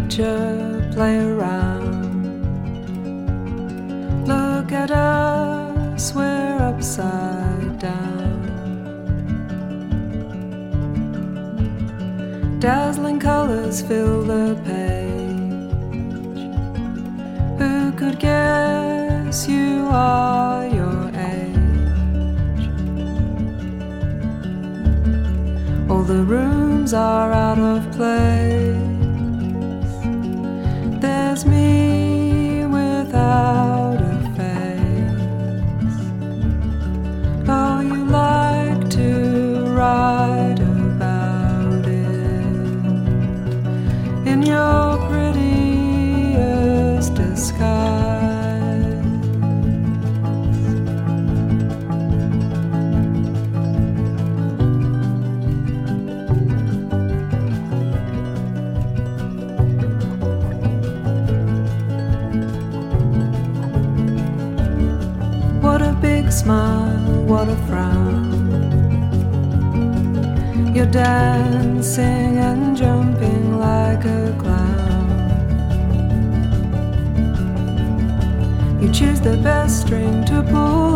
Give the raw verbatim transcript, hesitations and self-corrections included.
picture, play around. Look at us, we're upside down. Dazzling colors fill the page. Who could guess you are your age? All the rooms are out of place. There's me without a face. Oh, you like to write about it in your prettiest disguise. What a big smile, what a frown. You're dancing and jumping like a clown. You choose the best string to pull